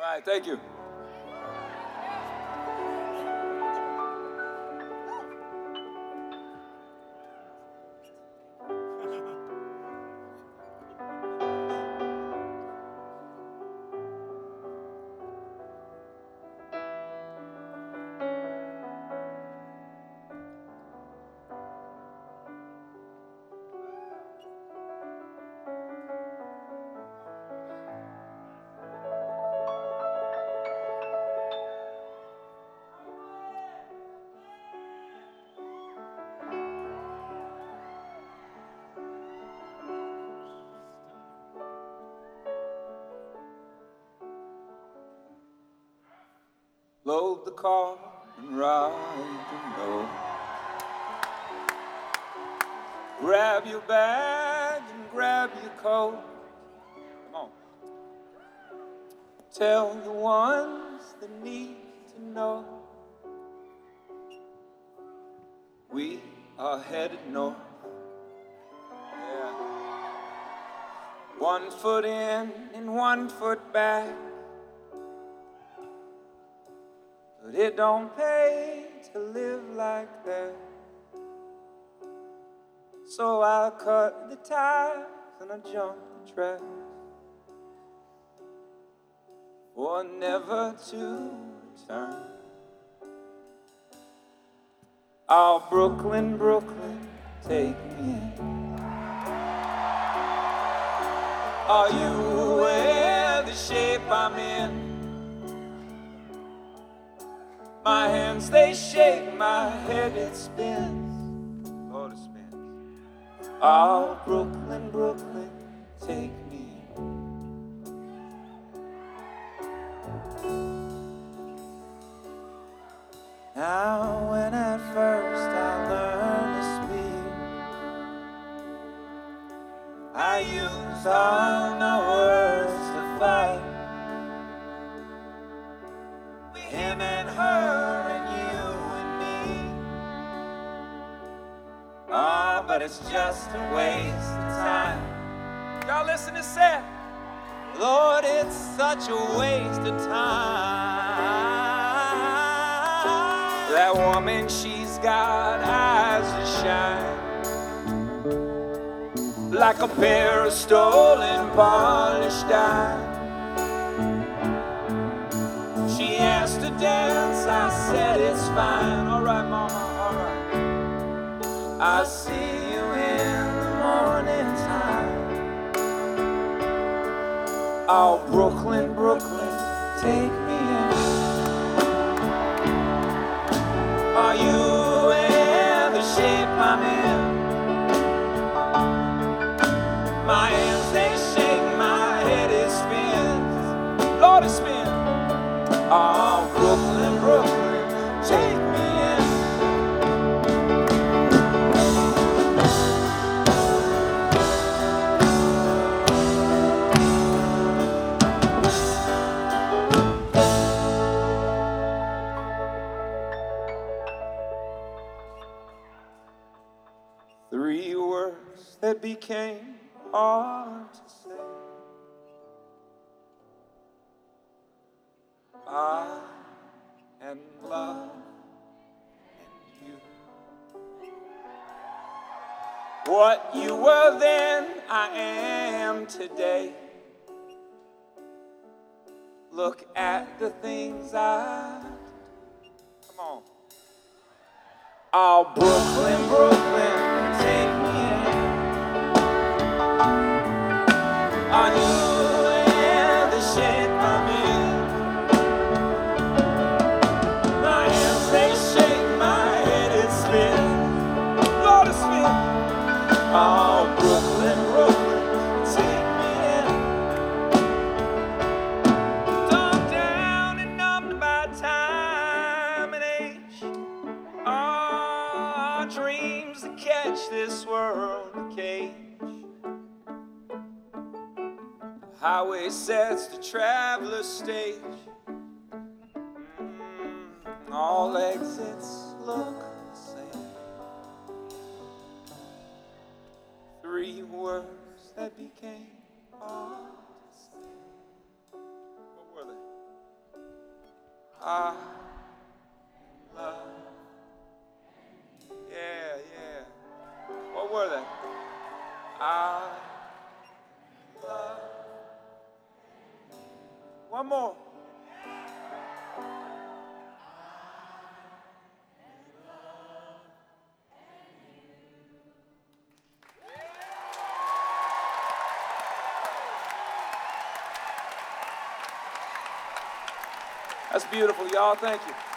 right, thank you. Load the car and ride the road. Grab your bag and grab your coat. Come on. Tell the ones that need to know we are headed north. Yeah. 1 foot in and 1 foot back. But it don't pay to live like that. So I cut the ties and I jump the track for never to return. Oh, Brooklyn, Brooklyn, take me in. Are you aware of the shape I'm in? My hands, they shake, my head, it spins. Lord, it spins. Oh, Brooklyn, Brooklyn, take me in. Now, when at first I learned to speak, I use all my words to fight. Him and her and you and me. Oh, but it's just a waste of time. Y'all listen to that? Lord, it's such a waste of time. That woman, she's got eyes that shine like a pair of stolen polished dimes. She asked to dance, I said it's fine. All right, mama, all right. I'll see you in the morning time. Oh, Brooklyn, Brooklyn, take me in. Are you aware of the shape I'm in? My hands, they shake, my head, it spins. Lord, it spins. Oh, Brooklyn, Brooklyn, take me in. Three words that became hard to say. I and love and you. What you were then, I am today. Look at the things I do. Come on. Oh, Brooklyn, Brooklyn, take me in. Are you in the shape I'm in? My hands, they shake, my head, it spins. Lord, it spins. Oh, Brooklyn, Brooklyn, take me in. Dumbed down and numbed by time and age. Our dreams to catch this world a cage. Highway sets the traveler's stage. All exits look the same. Three words that became hard to say. What were they? I love. Yeah, yeah. What were they? I love. One more. That's beautiful, y'all. Thank you.